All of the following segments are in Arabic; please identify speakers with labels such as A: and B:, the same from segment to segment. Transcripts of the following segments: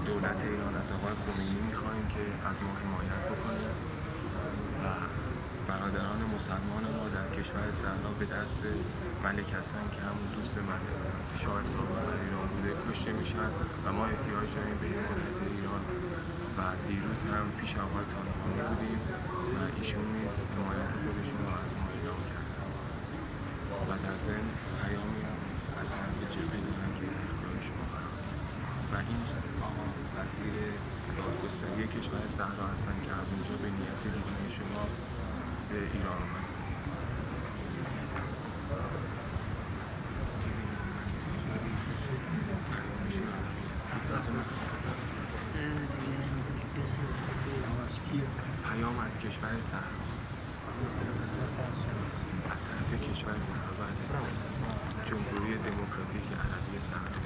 A: دولت ایران از آقای خمینی میخواهیم که از ما حمایت بکنیم و برادران مسلمان ما در کشور صحرا به دست ملک حسن که همون دوست من شاه سابق در ایران بوده کشته میشن و ما احتیاج داریم به حمایت ایران و دیروز هم پیش آقای طالقانی بودیم و ایشون نیز حمایت خودشون رو از ما اعلام کردن و در ضمن پیامی هم از طرف جبهه دارن که در اختیار شما قرار و این آقا وزیر دادگستری کشور صحرا هستن که از اونجا به نیت دیدن شما به ایران اومد. پیام از کشور صحرا از طرف کشور صحرا جمهوری دموکراتیک عربی صحرا.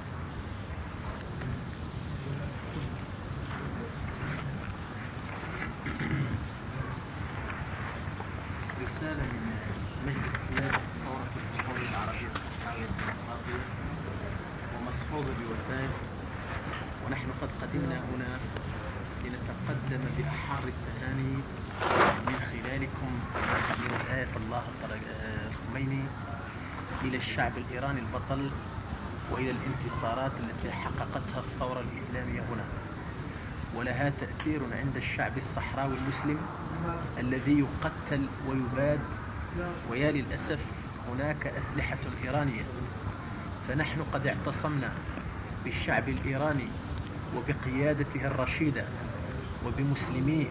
B: رسالة من مجلس قيادة ثورة الجمهورية العربية الصحراوية الديمقراطية ومصحوبة بوثائق، ونحن قد قدمنا هنا لنتقدم بأحر التهاني من خلالكم من آية الله الخميني إلى الشعب الإيراني البطل وإلى الانتصارات التي حققتها الثورة الإسلامية هنا، ولها تأثير عند الشعب الصحراوي المسلم الذي يقتل ويباد، ويا للأسف هناك أسلحة إيرانية. فنحن قد اعتصمنا بالشعب الإيراني وبقيادته الرشيدة وبمسلميه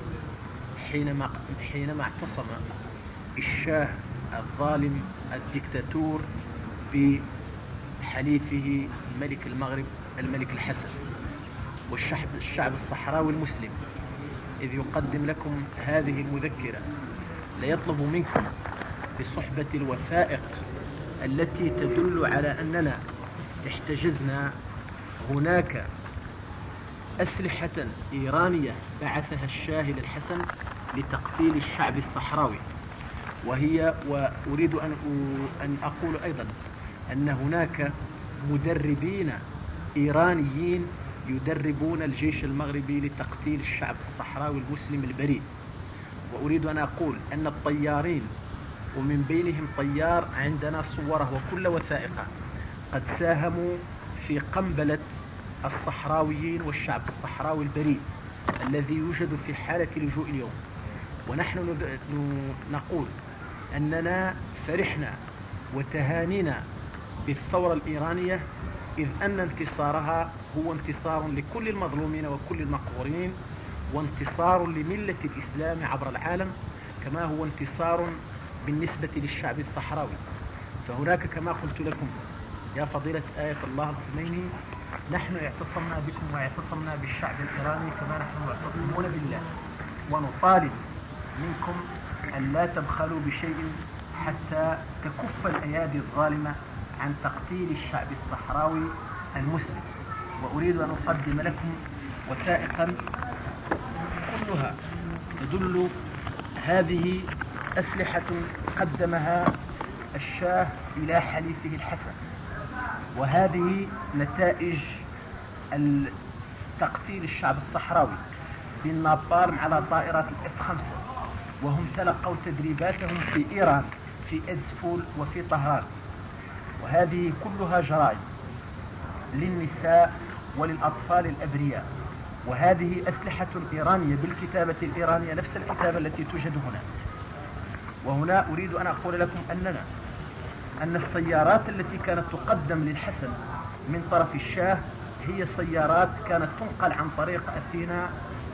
B: حينما اعتصم الشاه الظالم الدكتاتور بحليفه ملك المغرب الملك الحسن. والشعب الصحراوي المسلم إذ يقدم لكم هذه المذكرة ليطلب منكم بصحبة الوثائق التي تدل على أننا احتجزنا هناك أسلحة إيرانية بعثها الشاه للحسن لتقتيل الشعب الصحراوي، وأريد أن أقول أيضا أن هناك مدربين إيرانيين يدربون الجيش المغربي لتقتيل الشعب الصحراوي المسلم البريء. وأريد أن أقول أن الطيارين ومن بينهم طيار عندنا صوره وكل وثائقه قد ساهموا في قنبلة الصحراويين والشعب الصحراوي البريء الذي يوجد في حالة لجوء اليوم. ونحن نقول أننا فرحنا وتهانينا بالثورة الإيرانية، إذ أن انتصارها هو انتصار لكل المظلومين وكل المقهورين، وانتصار لملة الإسلام عبر العالم، كما هو انتصار بالنسبة للشعب الصحراوي. فهناك كما قلت لكم يا فضيلة آية الله الخميني، نحن اعتصمنا بكم واعتصمنا بالشعب الإيراني كما نحن معتصمون بالله، ونطالب منكم أن لا تبخلوا بشيء حتى تكف الأيادي الظالمة عن تقتيل الشعب الصحراوي المسلم. وأريد أن أقدم لكم وثائقا كلها تدل هذه أسلحة قدمها الشاه إلى حليفه الحسن، وهذه نتائج تقتيل الشعب الصحراوي بالنابالم على طائرات الF-5، وهم تلقوا تدريباتهم في إيران في إدسفول وفي طهران. وهذه كلها جرائم للنساء وللأطفال الأبرياء، وهذه أسلحة إيرانية بالكتابة الإيرانية نفس الكتابة التي توجد هنا. وهنا أريد أن أقول لكم أن السيارات التي كانت تقدم للحسن من طرف الشاه هي سيارات كانت تنقل عن طريق أثينا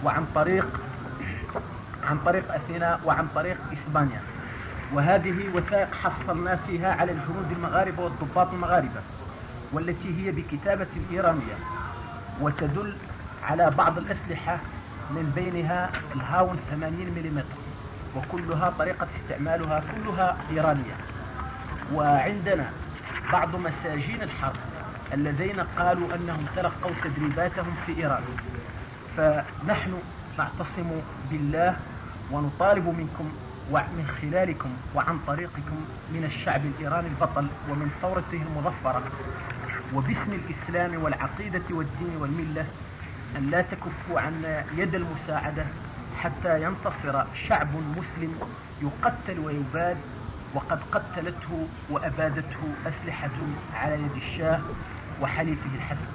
B: وعن طريق إسبانيا. وهذه وثائق حصلنا فيها على الجنود المغاربة والضباط المغاربة، والتي هي بكتابة إيرانية، وتدل على بعض الأسلحة من بينها الهاون 80 ملم، وكلها طريقة استعمالها كلها إيرانية. وعندنا بعض مساجين الحرب الذين قالوا أنهم تلقوا تدريباتهم في إيران. فنحن نعتصم بالله ونطالب منكم ومن خلالكم وعن طريقكم من الشعب الإيراني البطل ومن ثورته المظفرة وباسم الإسلام والعقيدة والدين والملة أن لا تكفوا عن يد المساعدة حتى ينتصر شعب مسلم يقتل ويباد، وقد قتلته وأبادته أسلحة على يد الشاه وحليفه الحسن.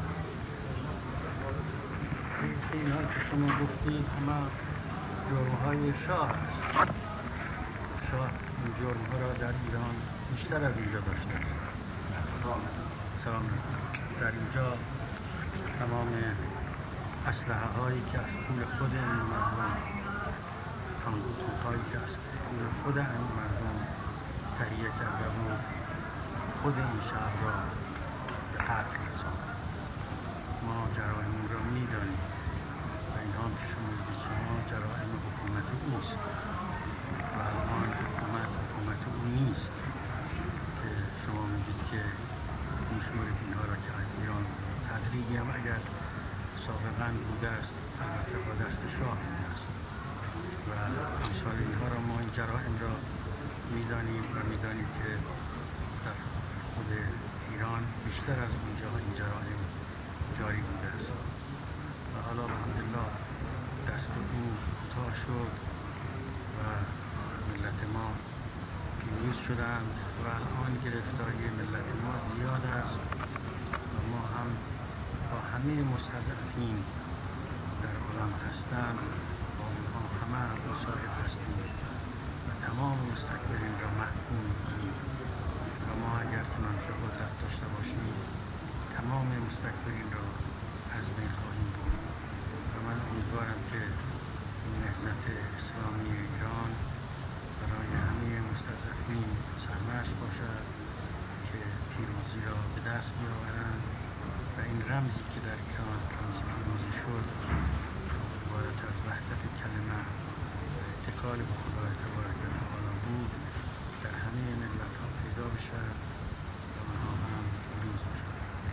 C: اینهایی که شما گفتید همه جرمهای شاه است. شاه این جرمها را در ایران بیشتر از اینجا داشته است. سلام. در اینجا تمام اسلحه هایی که از پول خود این مردم، تانکوت هایی که از پول خود این مردم تهیه کرده بود، خود این شهر را به قتل رساند. ما جرایم را می‌دانیم و این هم که شما می‌گویید شما جرایم حکومت اوست و الان حکومت او نیست که شما می‌گویید که مشمول اینها را که از ایران تدریجی هم اگر سابقاً بوده است البته با دست شاه بوده است و امثال اینها را ما این جرایم را می‌دانیم و می‌دانیم که در خود ایران بیشتر از اونجا این جرایم جاری بوده است و حالا الحمدلله دست او کوتاه شد و ملت ما پیروز شدند و الان گرفتاری ملت ما زیاد است و ما هم با همه مستضعفین در عالم هستند با اونها همه مصاحب هستیم و تمام مستکبرین را محکوم می‌کنیم و ما اگر چنانچه قدرت داشته باشیم تمام مستکبرین را از بین خواهیم برد و من امیدوارم که نهضت اسلامی ایران برای همه مستضعفین سرمشق باشد که پیروزی را به دست بیاورند و این رمزی که در ایران رمز پیروزی شد عبارت از وحدت کلمه و اتکال به خدای تبارک و تعالی بود در همه ملت ها پیدا بشد و آنها هم پیروز بشد.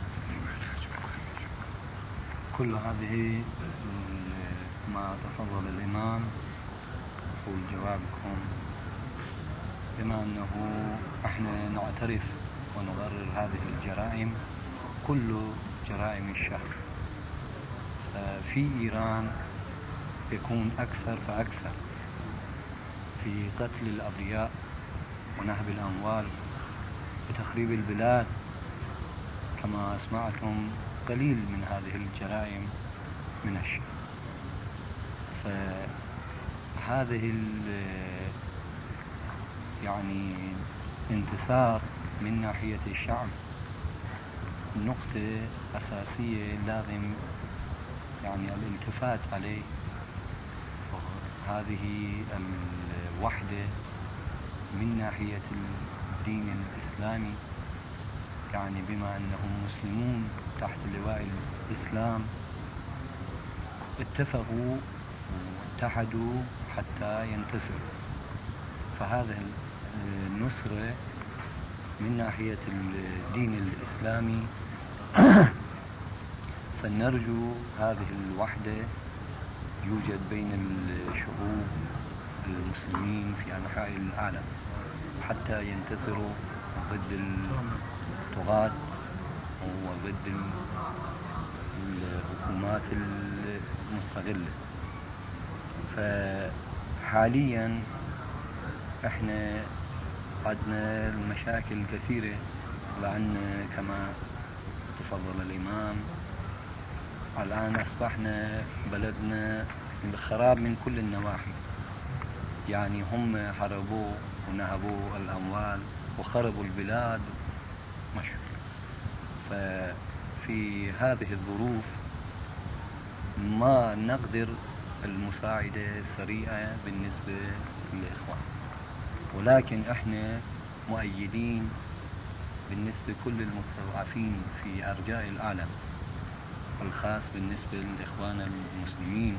D: كل هذه ما تفضل الإمام يقول جوابكم بما أنه احنا نعترف ونبرر هذه الجرائم كل جرائم الشهر في إيران يكون أكثر فأكثر في قتل الأبرياء ونهب الأموال وتخريب البلاد كما أسمعتم قليل من هذه الجرائم من الشهر. فهذه يعني انتصار من ناحية الشعب نقطة أساسية لازم يعني الالتفات عليه. هذه الوحدة من ناحية الدين الإسلامي يعني بما أنهم مسلمون تحت لواء الإسلام اتفقوا واتحدوا حتى ينتصروا. فهذه النصرة من ناحية الدين الإسلامي فنرجو هذه الوحدة يوجد بين الشعوب المسلمين في أنحاء العالم حتى ينتصروا ضد الطغاة وضد الحكومات المستغلة. فحاليا احنا عندنا المشاكل كثيرة لأن كما تفضل الإمام الآن أصبحنا بلدنا خراب من كل النواحي، يعني هم حربوا ونهبوا الأموال وخربوا البلاد مشهور. ففي هذه الظروف ما نقدر المساعدة سريعة بالنسبة للإخوان، ولكن احنا مؤيدين بالنسبة كل المستضعفين في أرجاء العالم والخاص بالنسبة للإخوان المسلمين.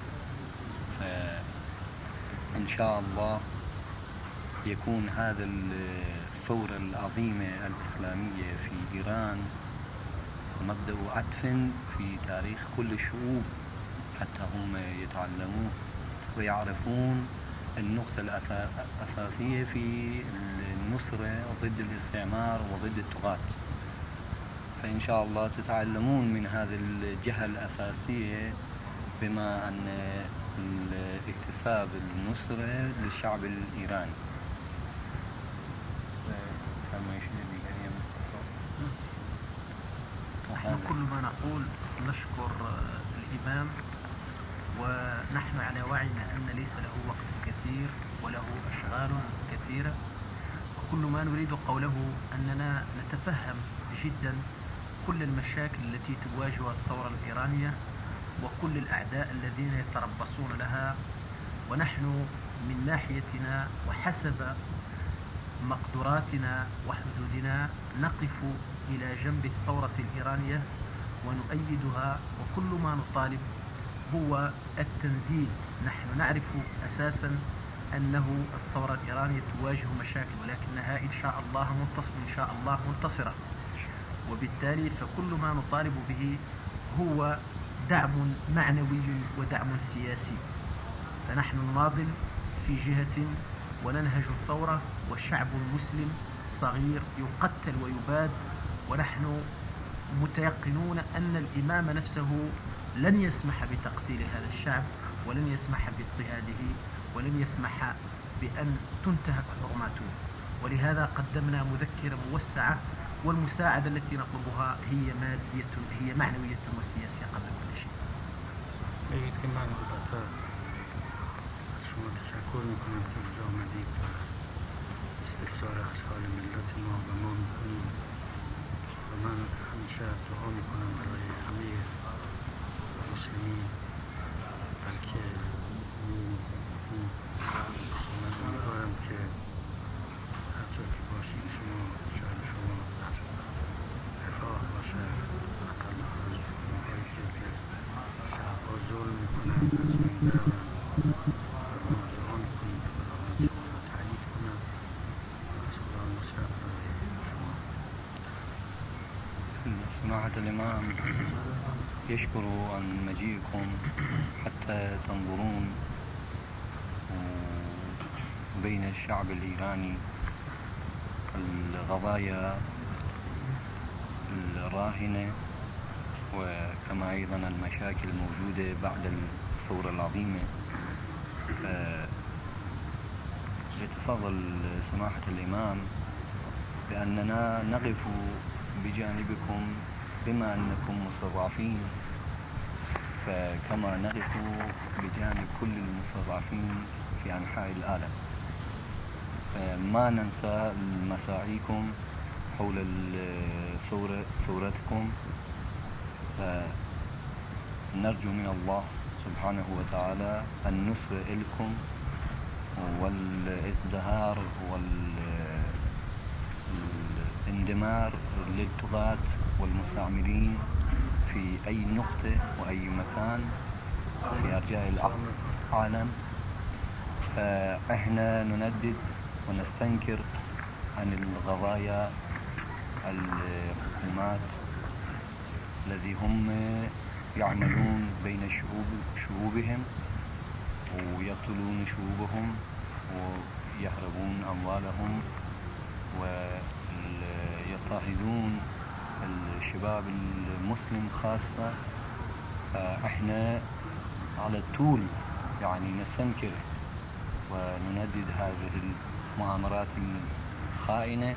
D: فإن شاء الله يكون هذا الثورة العظيمة الإسلامية في إيران مبدأ عطف في تاريخ كل الشعوب حتى هم يتعلمون ويعرفون النقطة الأساسية في النصرة ضد الاستعمار وضد الطغاة. فإن شاء الله تتعلمون من هذه الجهة الأساسية بما أن الاكتساب النصرة للشعب الإيراني.
B: نحن كل ما نقول نشكر الإمام، ونحن على وعينا أن ليس له وقت كثير وله أشغال كثيرة، وكل ما نريد قوله أننا نتفهم جدا كل المشاكل التي تواجه الثورة الإيرانية وكل الأعداء الذين يتربصون لها، ونحن من ناحيتنا وحسب مقدراتنا وحدودنا نقف إلى جنب الثورة الإيرانية ونؤيدها، وكل ما نطالب هو التنزيل. نحن نعرف أساسا أنه الثورة الإيرانية تواجه مشاكل، ولكنها إن شاء الله منتصرة، وبالتالي فكل ما نطالب به هو دعم معنوي ودعم سياسي. فنحن نناضل في جهة وننهج الثورة، والشعب المسلم صغير يقتل ويباد، ونحن متيقنون أن الإمام نفسه لن يسمح بتقتيل هذا الشعب، ولن يسمح باضطهاده، ولن يسمح بأن تنتهك حرماته. ولهذا قدمنا مذكرة موسعة، والمساعدة التي نطلبها هي مادية، هي معنوية وسياسية قبل كل شيء.
C: كمان البطاقة شما تشكر میکنم که اینجا آمدید و استفسار از حال ملت ما و ما میکنیم، و من همیشه دعا میکنم برای همه مسلمین، بلکه من امیدوارم که هر جا که باشید شما شهر شما رفاه باشه، مثلا هایی که شهرها ظلم میکنن از بین برون، و ما دعا میکنیم که خداوند شما را تأیید کنم و از خدا نصرت برای شما.
D: سماحة الإمام يشكر عن مجيئكم حتى تنظرون بين الشعب الإيراني القضايا الراهنة، وكما أيضا المشاكل الموجودة بعد الثورة العظيمة. يتفضل سماحة الإمام بأننا نقف بجانبكم بما أنكم مستضعفين، فكما نقف بجانب كل المستضعفين في أنحاء العالم، فما ننسى مساعيكم حول ثورتكم، فنرجو من الله سبحانه وتعالى النصر لكم والازدهار والاندمار للطغاة والمستعمرين في أي نقطة وأي مكان في أرجاء العالم. فإحنا نندد ونستنكر عن القضايا الحكومات الذي هم يعملون بين شعوبهم ويقتلون شعوبهم ويحرقون أموالهم ويضطهدون الشباب المسلم خاصة. فإحنا على طول يعني نستنكر ونندد هذه المؤامرات الخائنة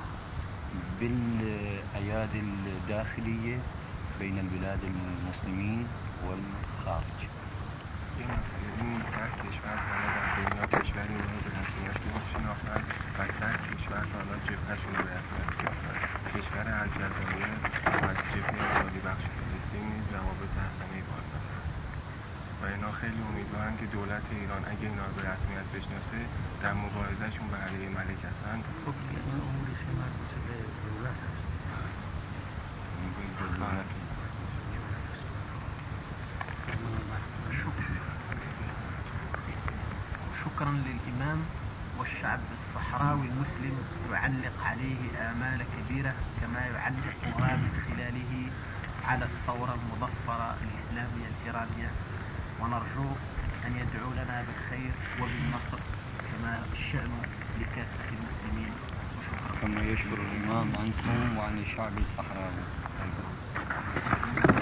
D: بالأيادي الداخلية بين البلاد المسلمين والخارج.
A: این در کشور حالا در دنیا کشوری رو به رسمیت نمی‌شناختن و در کشور حالا جبهه‌شون رو به رسمیت شناختن. کشور الجزایر از جبهه آزادی بخش فلسطین نیز روابط حسنه‌ای باز دارد و اینا خیلی امیدوارن که دولت ایران اگه اینا رو به رسمیت بشناسه در مبارزه‌شون به علیه ملک حسن
C: این اموری که مربوط به دولت است.
B: شكرا للإمام، والشعب الصحراوي المسلم يعلق عليه آمال كبيرة كما يعلقها من خلاله على الثورة المظفرة الإسلامية الإيرانية، ونرجو أن يدعو لنا بالخير وبالنصر كما الشأن لكافة المسلمين. وشكرا.
D: كما يشكر الإمام عنكم وعن الشعب الصحراوي.